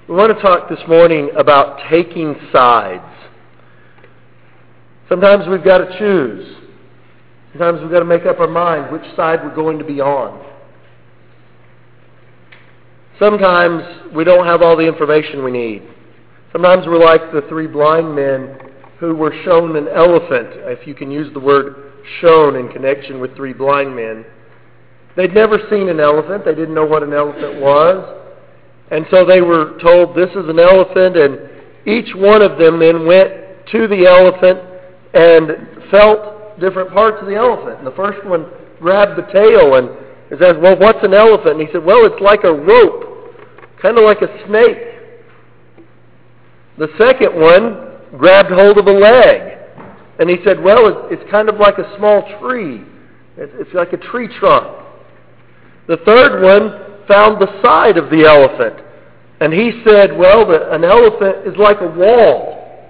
We want to talk this morning about taking sides. Sometimes we've got to choose. Sometimes we've got to make up our mind which side we're going to be on. Sometimes we don't have all the information we need. Sometimes we're like the three blind men who were shown an elephant, if you can use the word shown in connection with three blind men. They'd never seen an elephant. They didn't know what an elephant was. And so they were told, this is an elephant, and each one of them then went to the elephant and felt different parts of the elephant. And the first one grabbed the tail and said, well, what's an elephant? And he said, well, it's like a rope, kind of like a snake. The second one grabbed hold of a leg. And he said, well, it's kind of like a small tree. It's like a tree trunk. The third one found the side of the elephant. And he said, well, an elephant is like a wall.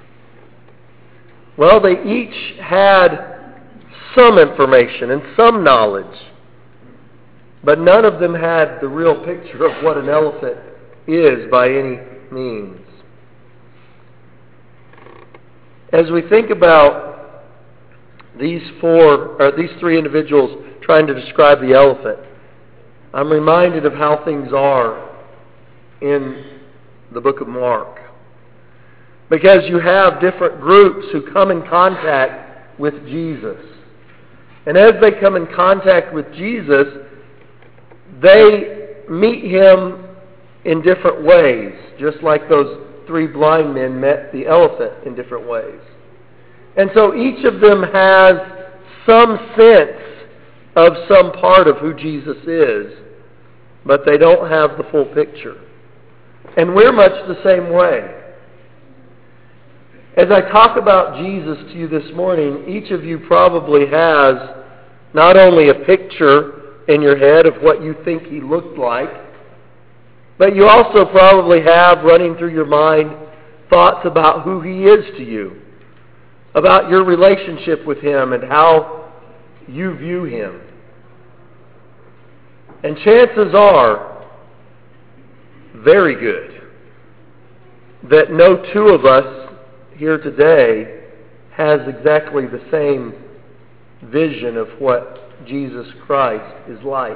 Well, they each had some information and some knowledge. But none of them had the real picture of what an elephant is by any means. As we think about these three individuals trying to describe the elephant, I'm reminded of how things are in the book of Mark. Because you have different groups who come in contact with Jesus. And as they come in contact with Jesus, they meet him in different ways, just like those three blind men met the elephant in different ways. And so each of them has some sense of some part of who Jesus is, but they don't have the full picture. And we're much the same way. As I talk about Jesus to you this morning, each of you probably has not only a picture in your head of what you think he looked like, but you also probably have running through your mind thoughts about who he is to you, about your relationship with him and how you view him. And chances are very good that no two of us here today has exactly the same vision of what Jesus Christ is like.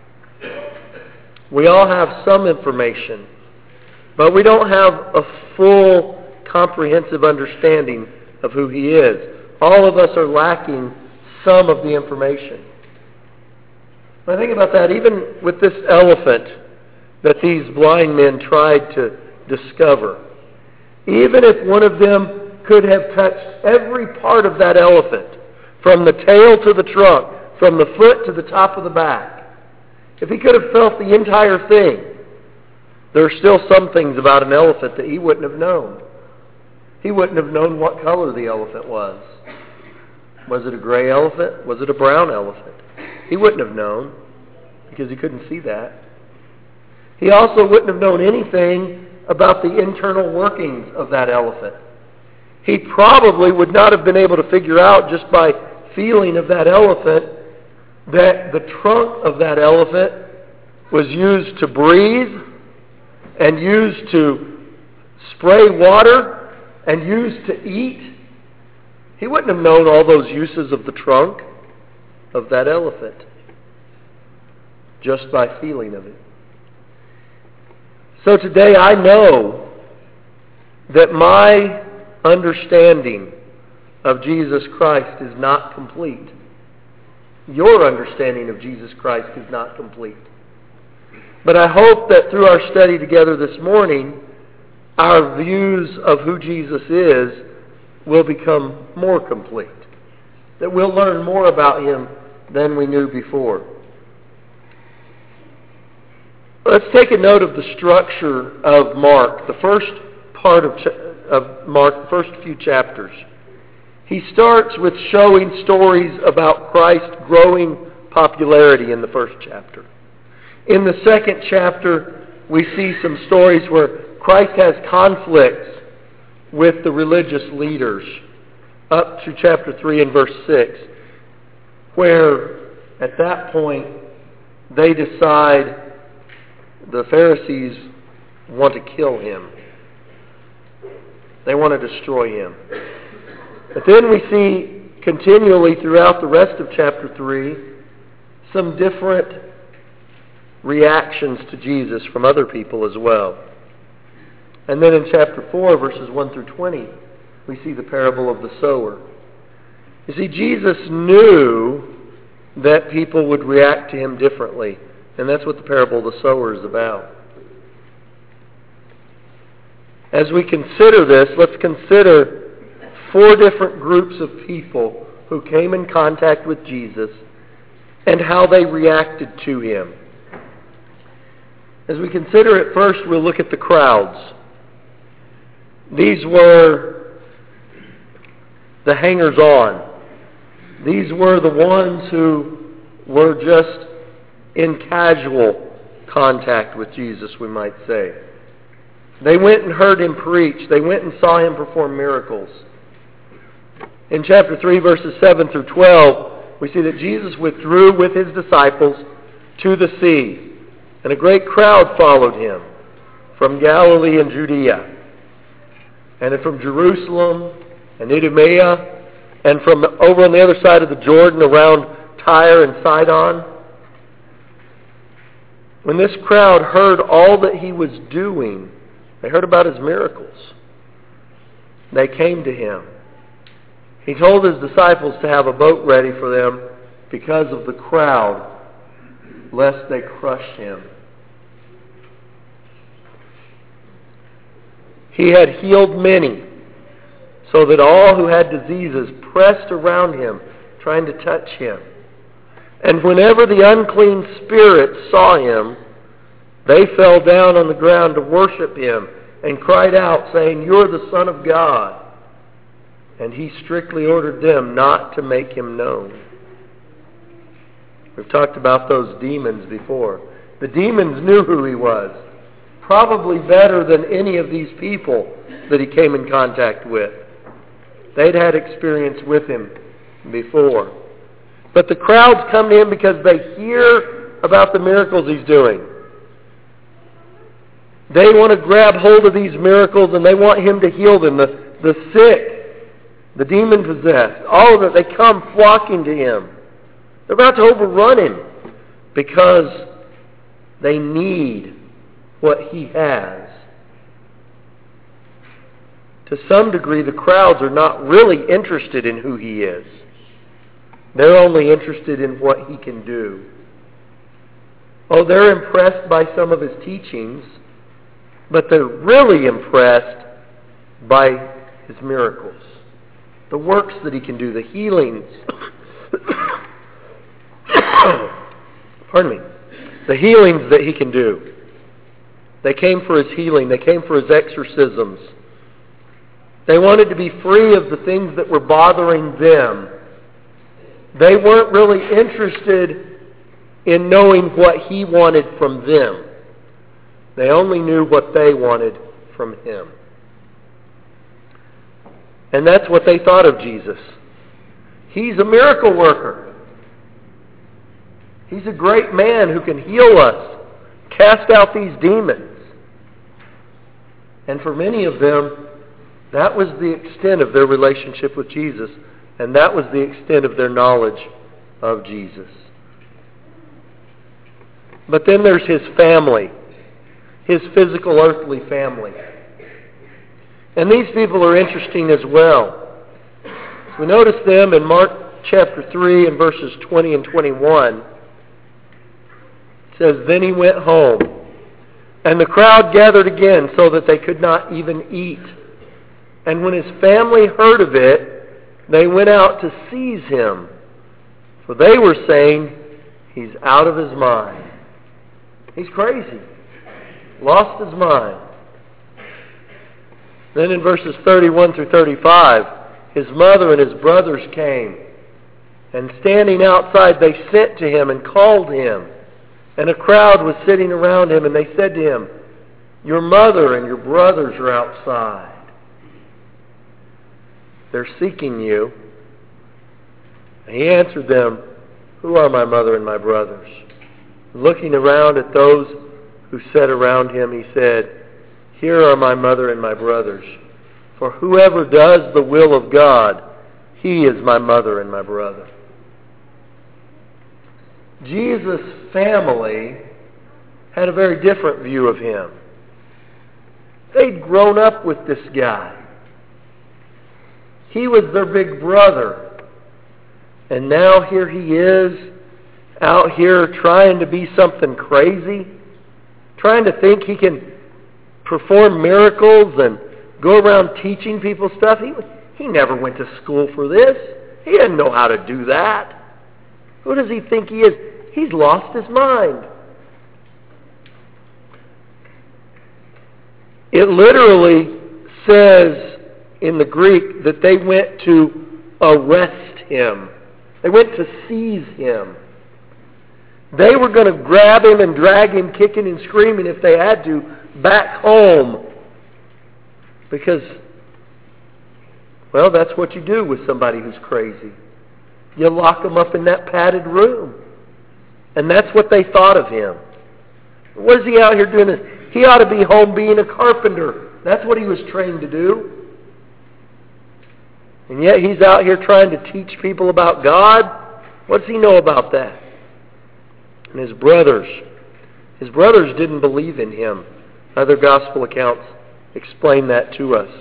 We all have some information, but we don't have a full, comprehensive understanding of who he is. All of us are lacking some of the information. When I think about that, even with this elephant that these blind men tried to discover, even if one of them could have touched every part of that elephant, from the tail to the trunk, from the foot to the top of the back, if he could have felt the entire thing, there are still some things about an elephant that he wouldn't have known. He wouldn't have known what color the elephant was. Was it a gray elephant? Was it a brown elephant? He wouldn't have known because he couldn't see that. He also wouldn't have known anything about the internal workings of that elephant. He probably would not have been able to figure out just by feeling of that elephant that the trunk of that elephant was used to breathe and used to spray water and used to eat. He wouldn't have known all those uses of the trunk of that elephant just by feeling of it. So today I know that my understanding of Jesus Christ is not complete. Your understanding of Jesus Christ is not complete. But I hope that through our study together this morning, our views of who Jesus is will become more complete. That we'll learn more about him than we knew before. Let's take a note of the structure of Mark, the first part of Mark, the first few chapters. He starts with showing stories about Christ's growing popularity in the first chapter. In the second chapter, we see some stories where Christ has conflicts with the religious leaders, up to chapter 3 and verse 6, where at that point they decide, the Pharisees want to kill him. They want to destroy him. But then we see continually throughout the rest of chapter 3 some different reactions to Jesus from other people as well. And then in chapter 4, verses 1 through 20, we see the parable of the sower. You see, Jesus knew that people would react to him differently. And that's what the parable of the sower is about. As we consider this, let's consider 4 different groups of people who came in contact with Jesus and how they reacted to him. As we consider it first, we'll look at the crowds. These were the hangers-on. These were the ones who were just in casual contact with Jesus, we might say. They went and heard him preach. They went and saw him perform miracles. In chapter 3, verses 7 through 12, we see that Jesus withdrew with his disciples to the sea, and a great crowd followed him from Galilee and Judea, and from Jerusalem and Idumea, and from over on the other side of the Jordan around Tyre and Sidon. When this crowd heard all that he was doing, they heard about his miracles. They came to him. He told his disciples to have a boat ready for them because of the crowd, lest they crush him. He had healed many, so that all who had diseases pressed around him, trying to touch him. And whenever the unclean spirits saw him, they fell down on the ground to worship him and cried out, saying, "You're the Son of God." And he strictly ordered them not to make him known. We've talked about those demons before. The demons knew who he was, probably better than any of these people that he came in contact with. They'd had experience with him before. But the crowds come to him because they hear about the miracles he's doing. They want to grab hold of these miracles and they want him to heal them. The sick, the demon-possessed, all of it, they come flocking to him. They're about to overrun him because they need what he has. To some degree, the crowds are not really interested in who he is. They're only interested in what he can do. Oh, they're impressed by some of his teachings, but they're really impressed by his miracles. The works that he can do, the healings. Pardon me. The healings that he can do. They came for his healing. They came for his exorcisms. They wanted to be free of the things that were bothering them. They weren't really interested in knowing what he wanted from them. They only knew what they wanted from him. And that's what they thought of Jesus. He's a miracle worker. He's a great man who can heal us, cast out these demons. And for many of them, that was the extent of their relationship with Jesus, and that was the extent of their knowledge of Jesus. But then there's his family, his physical earthly family. And these people are interesting as well. So we notice them in Mark chapter 3 and verses 20 and 21. It says, "Then he went home, and the crowd gathered again so that they could not even eat. And when his family heard of it, they went out to seize him. For they were saying, 'He's out of his mind.'" He's crazy. Lost his mind. Then in verses 31 through 35, his mother and his brothers came. And standing outside, they sent to him and called him. And a crowd was sitting around him, and they said to him, "Your mother and your brothers are outside. They're seeking you." And he answered them, "Who are my mother and my brothers?" Looking around at those who sat around him, he said, Here are my mother and my brothers. For whoever does the will of God, he is my mother and my brother. Jesus' family had a very different view of him. They'd grown up with this guy. He was their big brother. And now here he is, out here trying to be something crazy, trying to think he can perform miracles and go around teaching people stuff. He never went to school for this. He didn't know how to do that. Who does he think he is? He's lost his mind. It literally says in the Greek that they went to arrest him. They went to seize him. They were going to grab him and drag him kicking and screaming if they had to back home. Because, well, that's what you do with somebody who's crazy. You lock them up in that padded room. And that's what they thought of him. What is he out here doing? He ought to be home being a carpenter. That's what he was trained to do. And yet he's out here trying to teach people about God. What does he know about that? And his brothers didn't believe in him. Other gospel accounts explain that to us.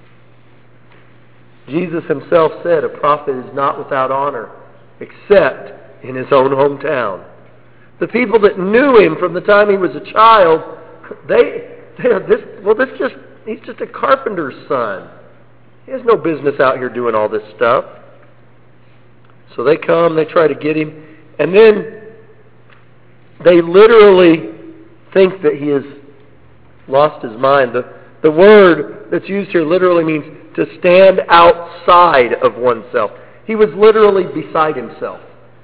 Jesus himself said, a prophet is not without honor, except in his own hometown. The people that knew him from the time he was a child, he's just a carpenter's son. He has no business out here doing all this stuff. So they come, they try to get him, and then they literally think that he has lost his mind. The word that's used here literally means to stand outside of oneself. He was literally beside himself.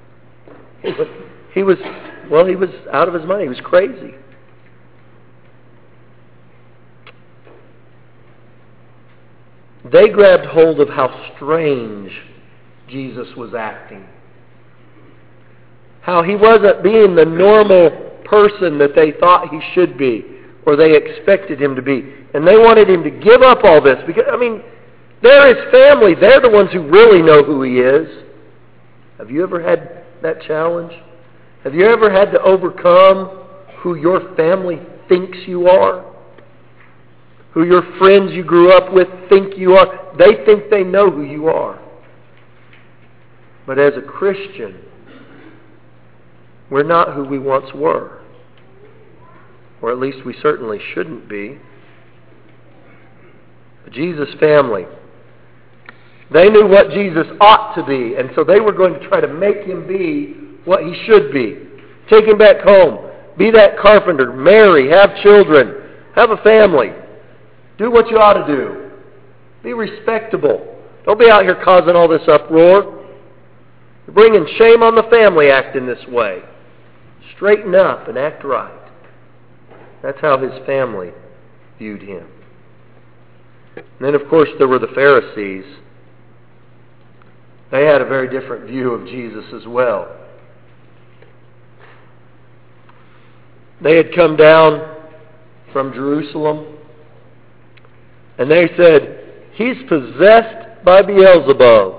He was out of his mind. He was crazy. They grabbed hold of how strange Jesus was acting. How he wasn't being the normal person that they thought he should be, or they expected him to be. And they wanted him to give up all this. Because, they're his family. They're the ones who really know who he is. Have you ever had that challenge? Have you ever had to overcome who your family thinks you are? Who your friends you grew up with think you are? They think they know who you are. But as a Christian, we're not who we once were. Or at least we certainly shouldn't be. The Jesus family, they knew what Jesus ought to be, and so they were going to try to make him be what he should be. Take him back home. Be that carpenter. Marry. Have children. Have a family. Do what you ought to do. Be respectable. Don't be out here causing all this uproar. You're bringing shame on the family acting this way. Straighten up and act right. That's how his family viewed him. And then, of course, there were the Pharisees. They had a very different view of Jesus as well. They had come down from Jerusalem, and they said, he's possessed by Beelzebub.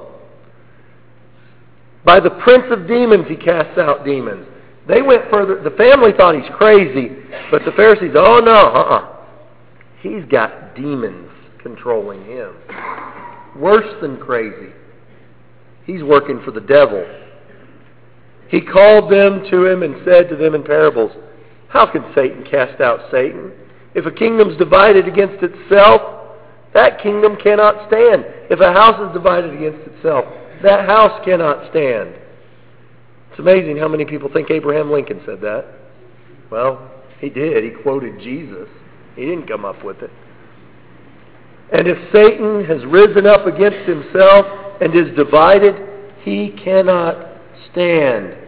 By the prince of demons he casts out demons. They went further. The family thought he's crazy, but the Pharisees, oh no, he's got demons controlling him. Worse than crazy. He's working for the devil. He called them to him and said to them in parables, how can Satan cast out Satan? If a kingdom's divided against itself, that kingdom cannot stand. If a house is divided against itself, that house cannot stand. It's amazing how many people think Abraham Lincoln said that. Well, he did. He quoted Jesus. He didn't come up with it. And if Satan has risen up against himself and is divided, he cannot stand.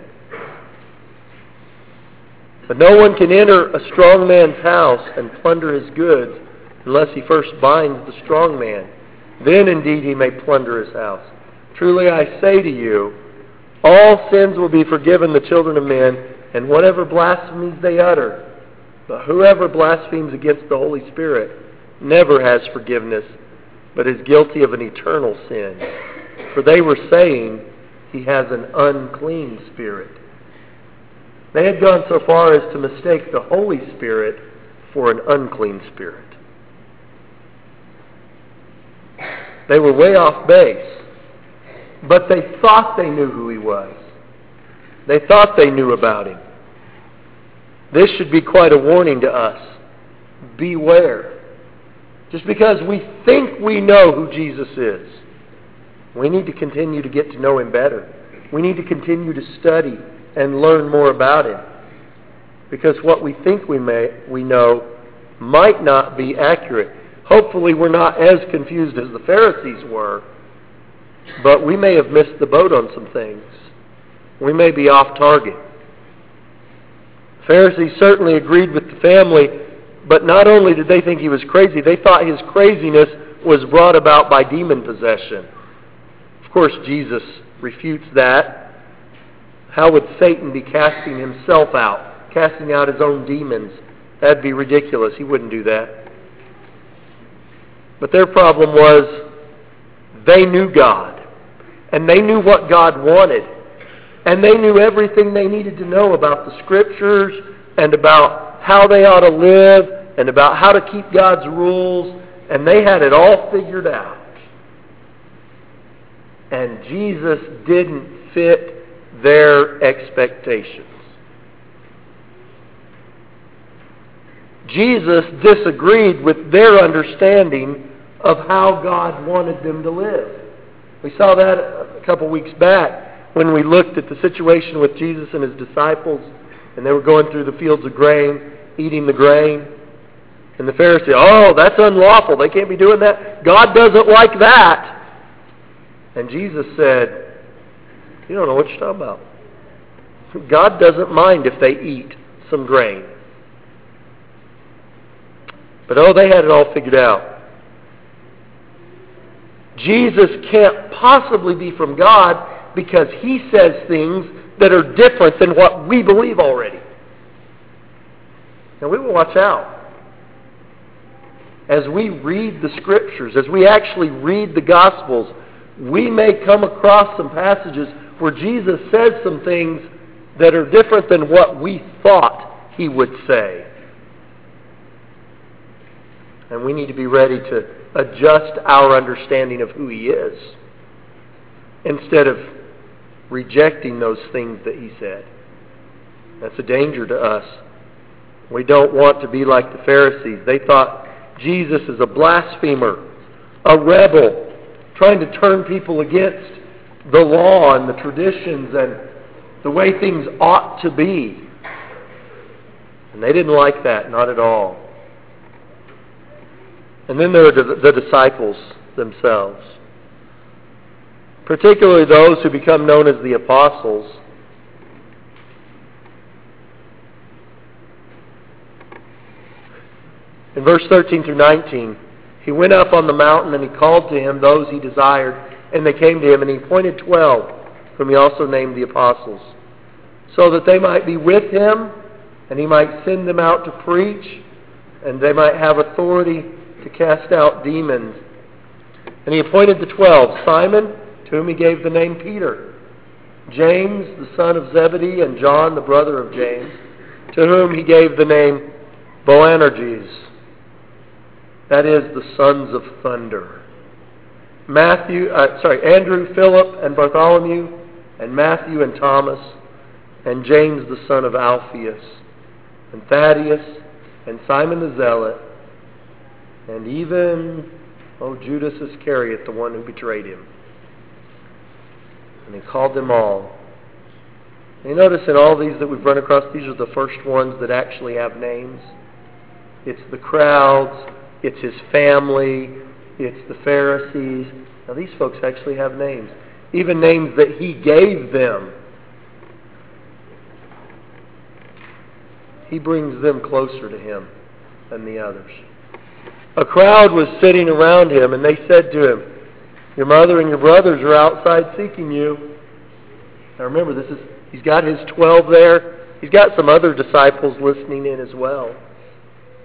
But no one can enter a strong man's house and plunder his goods unless he first binds the strong man. Then indeed he may plunder his house. Truly I say to you, all sins will be forgiven the children of men, and whatever blasphemies they utter. But whoever blasphemes against the Holy Spirit never has forgiveness, but is guilty of an eternal sin. For they were saying he has an unclean spirit. They had gone so far as to mistake the Holy Spirit for an unclean spirit. They were way off base, but they thought they knew who he was. They thought they knew about him. This should be quite a warning to us. Beware. Just because we think we know who Jesus is, we need to continue to get to know him better. We need to continue to study and learn more about him. Because what we think we know might not be accurate. Hopefully we're not as confused as the Pharisees were, but we may have missed the boat on some things. We may be off target. The Pharisees certainly agreed with the family, but not only did they think he was crazy, they thought his craziness was brought about by demon possession. Of course, Jesus refutes that. How would Satan be casting himself out, casting out his own demons? That'd be ridiculous. He wouldn't do that. But their problem was they knew God, and they knew what God wanted, and they knew everything they needed to know about the Scriptures and about how they ought to live and about how to keep God's rules, and they had it all figured out. And Jesus didn't fit their expectations. Jesus disagreed with their understanding of how God wanted them to live. We saw that a couple weeks back when we looked at the situation with Jesus and his disciples, and they were going through the fields of grain, eating the grain. And the Pharisees, oh, that's unlawful. They can't be doing that. God doesn't like that. And Jesus said, you don't know what you're talking about. God doesn't mind if they eat some grain. But they had it all figured out. Jesus can't possibly be from God because he says things that are different than what we believe already. Now we will watch out. As we read the Scriptures, as we actually read the Gospels, we may come across some passages where Jesus says some things that are different than what we thought he would say. And we need to be ready to adjust our understanding of who he is instead of rejecting those things that he said. That's a danger to us. We don't want to be like the Pharisees. They thought Jesus is a blasphemer, a rebel, trying to turn people against the law and the traditions and the way things ought to be. And they didn't like that, not at all. And then there are the disciples themselves, particularly those who become known as the apostles. In verse 13 through 19, he went up on the mountain and he called to him those he desired, and they came to him, and he appointed 12, whom he also named the apostles, so that they might be with him, and he might send them out to preach, and they might have authority to cast out demons. And he appointed the 12, Simon, to whom he gave the name Peter, James, the son of Zebedee, and John, the brother of James, to whom he gave the name Boanerges, that is, the sons of thunder. Andrew, Philip, and Bartholomew, and Matthew and Thomas, and James the son of Alphaeus, and Thaddeus, and Simon the Zealot, and even, Judas Iscariot, the one who betrayed him. And he called them all. And you notice in all these that we've run across, these are the first ones that actually have names. It's the crowds, it's his family, it's the Pharisees. Now these folks actually have names. Even names that he gave them. He brings them closer to him than the others. A crowd was sitting around him, and they said to him, your mother and your brothers are outside seeking you. Now remember, he's got his 12 there. He's got some other disciples listening in as well.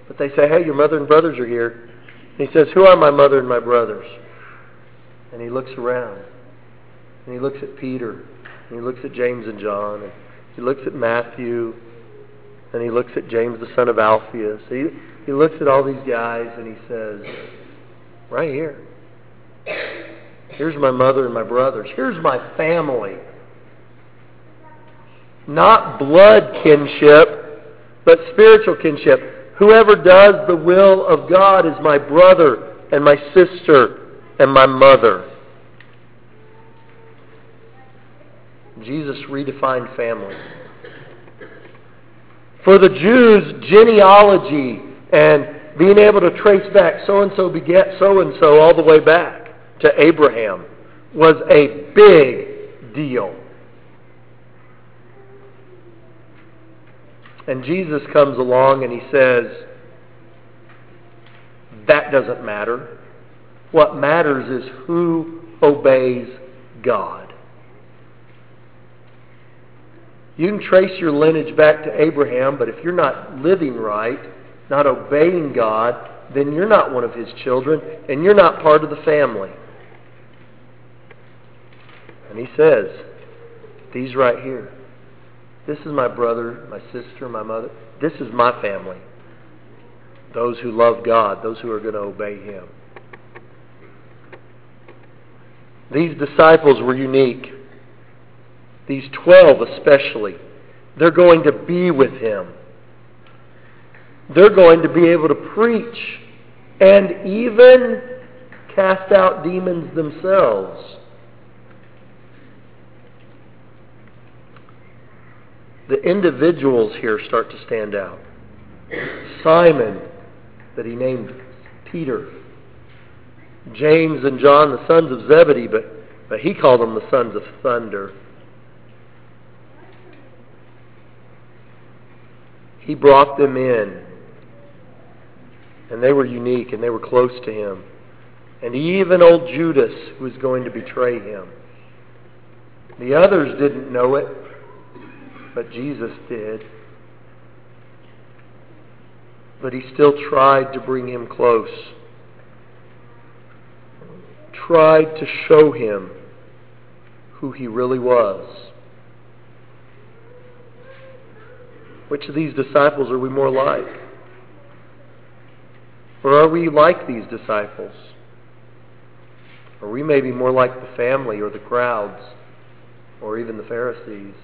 But they say, hey, your mother and brothers are here. And he says, who are my mother and my brothers? And he looks around. And he looks at Peter. And he looks at James and John. And he looks at Matthew. And he looks at James, the son of Alphaeus. He looks at all these guys and he says, right here. Here's my mother and my brothers. Here's my family. Not blood kinship, but spiritual kinship. Whoever does the will of God is my brother and my sister and my mother. Jesus redefined family. For the Jews, genealogy and being able to trace back so-and-so begat so-and-so all the way back to Abraham was a big deal. And Jesus comes along and he says, that doesn't matter. What matters is who obeys God. You can trace your lineage back to Abraham, but if you're not living right, not obeying God, then you're not one of his children, and you're not part of the family. And he says, these right here, this is my brother, my sister, my mother. This is my family. Those who love God, those who are going to obey him. These disciples were unique. These 12 especially. They're going to be with him. They're going to be able to preach and even cast out demons themselves. The individuals here start to stand out. Simon, that he named Peter. James and John, the sons of Zebedee, but he called them the sons of thunder. He brought them in. And they were unique and they were close to him. And even old Judas was going to betray him. The others didn't know it, but Jesus did. But he still tried to bring him close. Tried to show him who he really was. Which of these disciples are we more like? Or are we like these disciples? Or we may be more like the family or the crowds or even the Pharisees.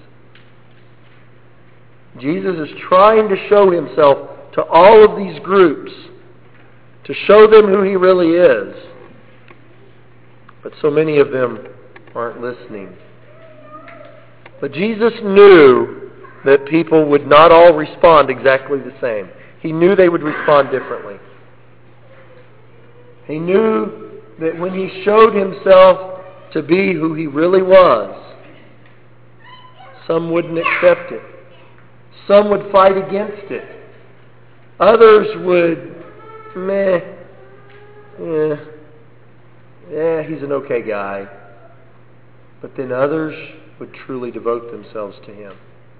Jesus is trying to show himself to all of these groups, to show them who he really is. But so many of them aren't listening. But Jesus knew that people would not all respond exactly the same. He knew they would respond differently. He knew that when he showed himself to be who he really was, some wouldn't accept it. Some would fight against it. Others would, he's an okay guy. But then others would truly devote themselves to him.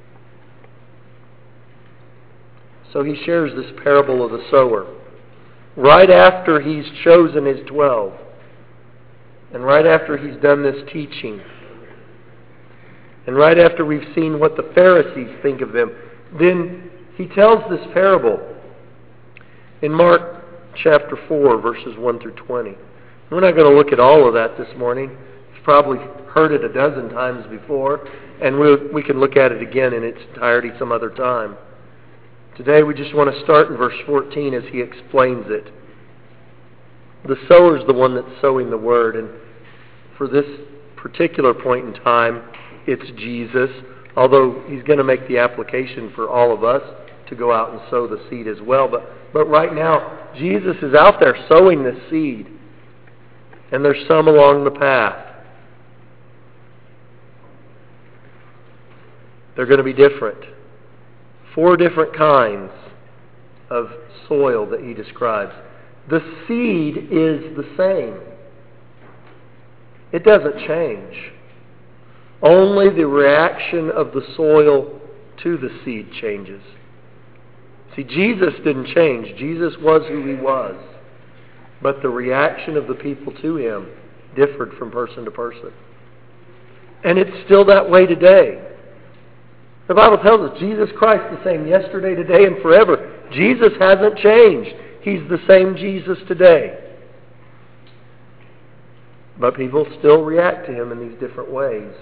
So he shares this parable of the sower. Right after he's chosen his 12. And right after he's done this teaching. And right after we've seen what the Pharisees think of them. Then he tells this parable in Mark chapter 4, verses 1 through 20. We're not going to look at all of that this morning. You've probably heard it a dozen times before. And we can look at it again in its entirety some other time. Today we just want to start in verse 14 as he explains it. The sower is the one that's sowing the word. And for this particular point in time, it's Jesus. Although he's going to make the application for all of us to go out and sow the seed as well. But right now, Jesus is out there sowing this seed. And there's some along the path. They're going to be different. 4 different kinds of soil that he describes. The seed is the same. It doesn't change. Only the reaction of the soil to the seed changes. See, See, Jesus didn't change. Jesus was who he was. But the reaction of the people to him differed from person to person. And it's still that way today. The Bible tells us Jesus Christ the same yesterday, today, and forever. Jesus hasn't changed. He's the same Jesus today. But people still react to him in these different ways.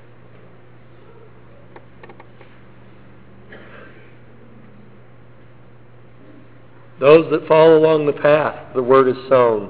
Those that follow along the path, the word is sown.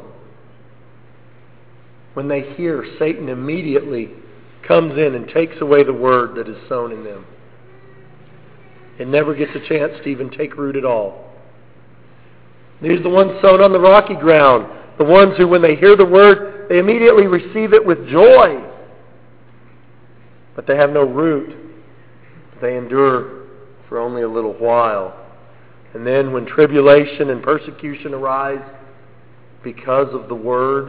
When they hear, Satan immediately comes in and takes away the word that is sown in them. It never gets a chance to even take root at all. These are the ones sown on the rocky ground. The ones who, when they hear the word, they immediately receive it with joy. But they have no root. They endure for only a little while. And then when tribulation and persecution arise because of the word,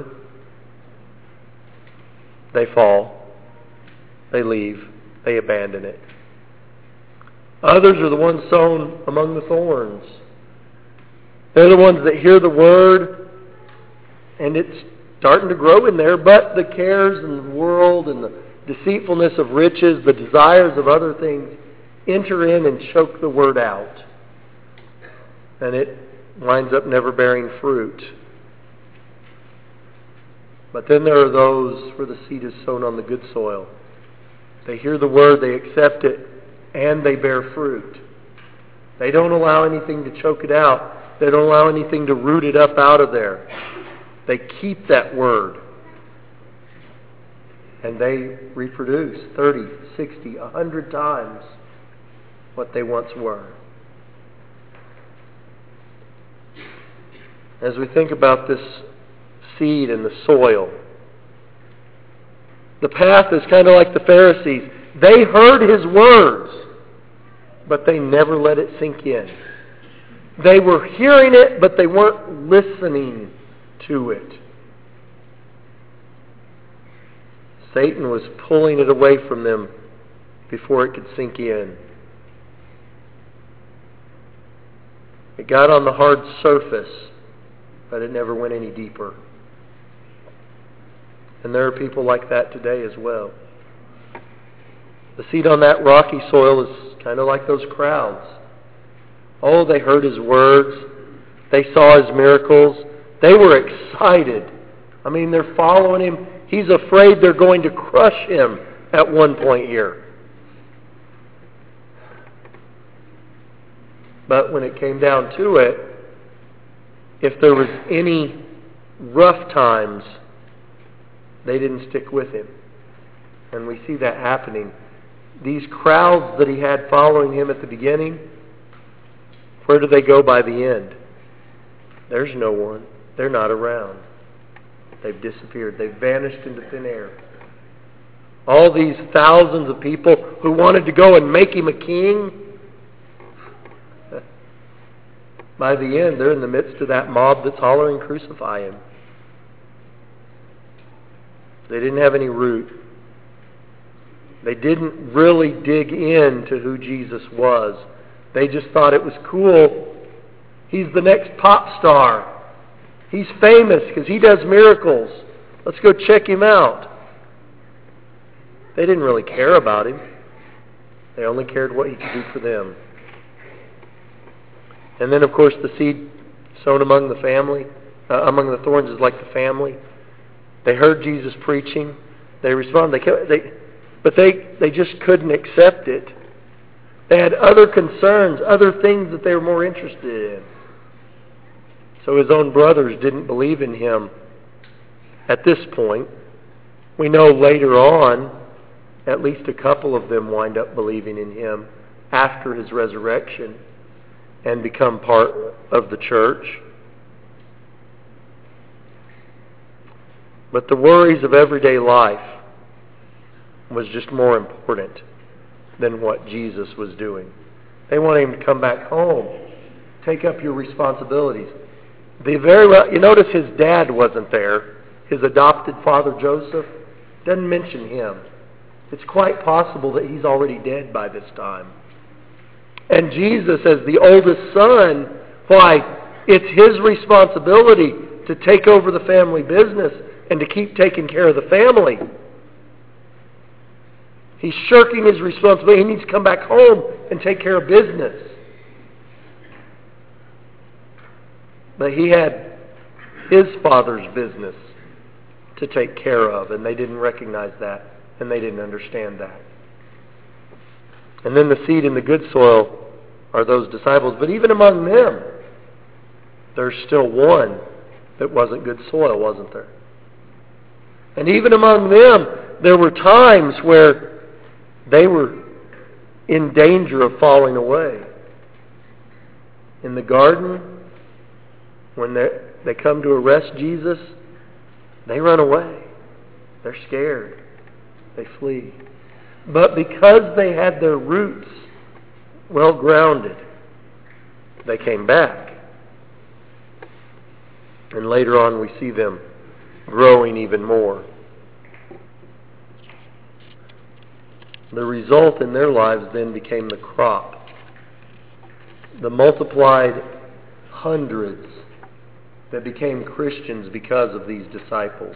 they fall. They leave. They abandon it. Others are the ones sown among the thorns. They're the ones that hear the word, and it's starting to grow in there, but the cares in the world and the deceitfulness of riches, the desires of other things, enter in and choke the word out. And it winds up never bearing fruit. But then there are those where the seed is sown on the good soil. They hear the word, they accept it, and they bear fruit. They don't allow anything to choke it out. They don't allow anything to root it up out of there. They keep that word. And they reproduce 30, 60, 100 times what they once were. As we think about this seed and the soil, the path is kind of like the Pharisees. They heard his words, but they never let it sink in. They were hearing it, but they weren't listening to it. Satan was pulling it away from them before it could sink in. It got on the hard surface, but it never went any deeper. And there are people like that today as well. The seed on that rocky soil is kind of like those crowds. Oh, they heard his words. They saw his miracles. They were excited. I mean, they're following him. He's afraid they're going to crush him at one point here. But when it came down to it, if there was any rough times, they didn't stick with him. And we see that happening. These crowds that he had following him at the beginning, where do they go by the end? There's no one. They're not around. They've disappeared. They've vanished into thin air. All these thousands of people who wanted to go and make him a king, by the end, they're in the midst of that mob that's hollering, "Crucify him." They didn't have any root. They didn't really dig into who Jesus was. They just thought it was cool. He's the next pop star. He's famous because he does miracles. Let's go check him out. They didn't really care about him. They only cared what he could do for them. And then, of course, the seed sown among the family, among the thorns is like the family. They heard Jesus preaching. They responded. But they just couldn't accept it. They had other concerns, other things that they were more interested in. So his own brothers didn't believe in him at this point. We know later on, at least a couple of them wind up believing in him after his resurrection and become part of the church. But the worries of everyday life was just more important than what Jesus was doing. They wanted him to come back home, take up your responsibilities. You notice his dad wasn't there. His adopted father, Joseph, doesn't mention him. It's quite possible that he's already dead by this time. And Jesus, as the oldest son, why, it's his responsibility to take over the family business and to keep taking care of the family. He's shirking his responsibility. He needs to come back home and take care of business. But he had his father's business to take care of, and they didn't recognize that, and they didn't understand that. And then the seed in the good soil are those disciples. But even among them, there's still one that wasn't good soil, wasn't there? And even among them, there were times where they were in danger of falling away. In the garden, when they come to arrest Jesus, they run away. They're scared. They flee. But because they had their roots well grounded, they came back. And later on we see them growing even more. The result in their lives then became the crop. The multiplied hundreds that became Christians because of these disciples.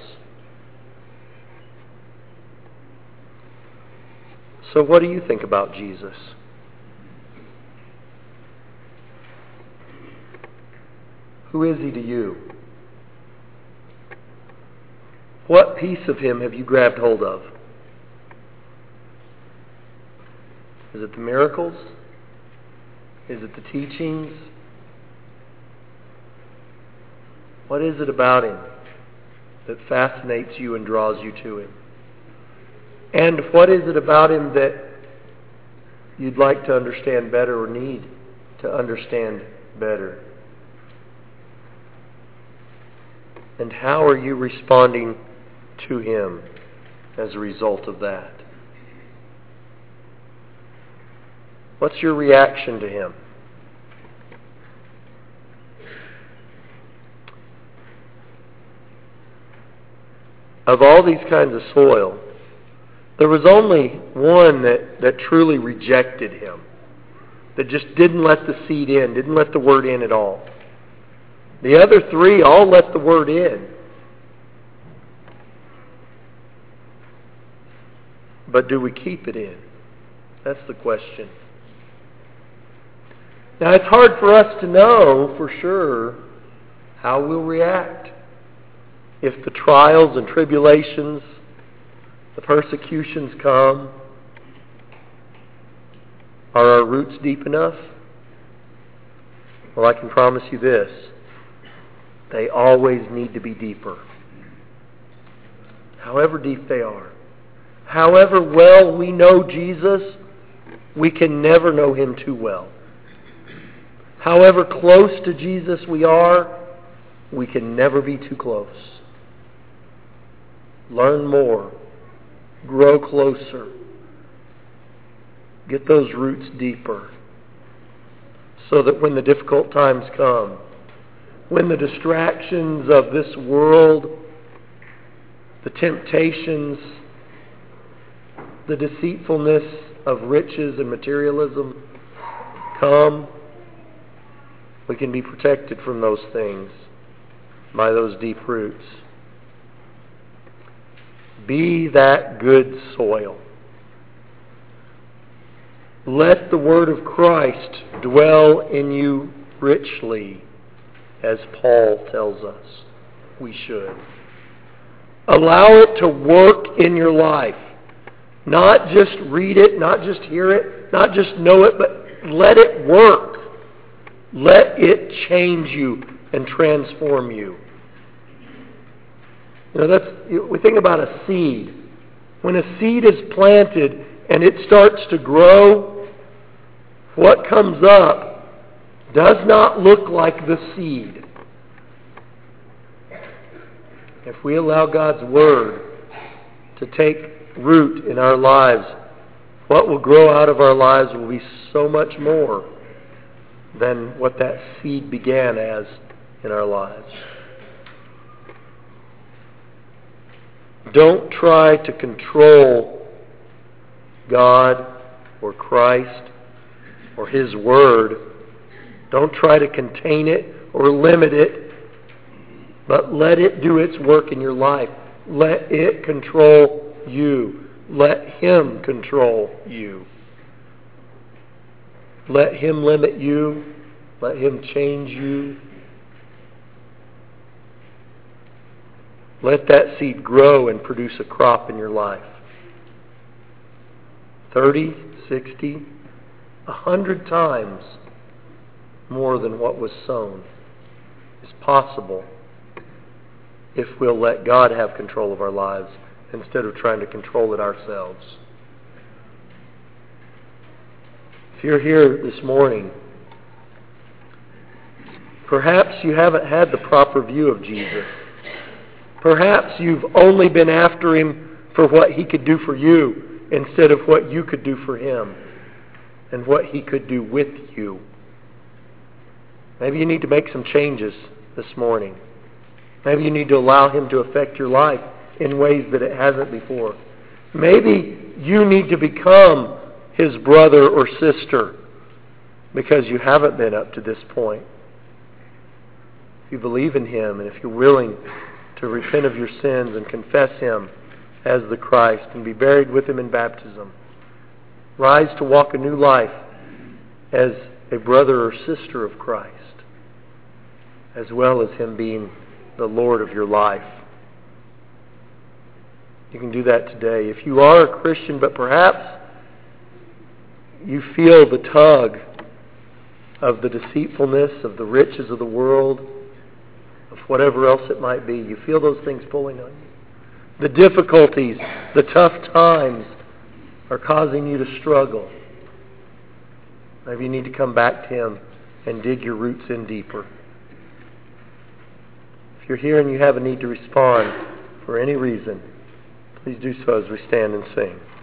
So what do you think about Jesus? Who is he to you? What piece of him have you grabbed hold of? Is it the miracles? Is it the teachings? What is it about him that fascinates you and draws you to him? And what is it about him that you'd like to understand better or need to understand better? And how are you responding to him as a result of that? What's your reaction to him? Of all these kinds of soil, there was only one that truly rejected him, that just didn't let the seed in, didn't let the word in at all. The other three all let the word in. But do we keep it in? That's the question. Now, it's hard for us to know for sure how we'll react if the trials and tribulations, the persecutions come. Are our roots deep enough? Well, I can promise you this. They always need to be deeper. However deep they are. However well we know Jesus, we can never know him too well. However close to Jesus we are, we can never be too close. Learn more. Grow closer. Get those roots deeper. So that when the difficult times come, when the distractions of this world, the temptations, the deceitfulness of riches and materialism come, we can be protected from those things by those deep roots. Be that good soil. Let the word of Christ dwell in you richly, as Paul tells us we should. Allow it to work in your life. Not just read it, not just hear it, not just know it, but let it work. Let it change you and transform you. You know, we think about a seed. When a seed is planted and it starts to grow, what comes up does not look like the seed. If we allow God's Word to take root in our lives, what will grow out of our lives will be so much more than what that seed began as in our lives. Don't try to control God or Christ or His Word. Don't try to contain it or limit it, but let it do its work in your life. Let it control you. Let Him control you. Let Him limit you. Let Him change you. Let that seed grow and produce a crop in your life. 30, 60, 100 times more than what was sown is possible if we'll let God have control of our lives instead of trying to control it ourselves. If you're here this morning, perhaps you haven't had the proper view of Jesus. Perhaps you've only been after Him for what He could do for you instead of what you could do for Him and what He could do with you. Maybe you need to make some changes this morning. Maybe you need to allow Him to affect your life in ways that it hasn't before. Maybe you need to become His brother or sister because you haven't been up to this point. If you believe in Him and if you're willing to repent of your sins and confess Him as the Christ and be buried with Him in baptism, rise to walk a new life as a brother or sister of Christ, as well as Him being the Lord of your life. You can do that today. If you are a Christian, but perhaps you feel the tug of the deceitfulness, of the riches of the world, of whatever else it might be, you feel those things pulling on you. The difficulties, the tough times are causing you to struggle. Maybe you need to come back to Him and dig your roots in deeper. If you're here and you have a need to respond for any reason, please do so as we stand and sing.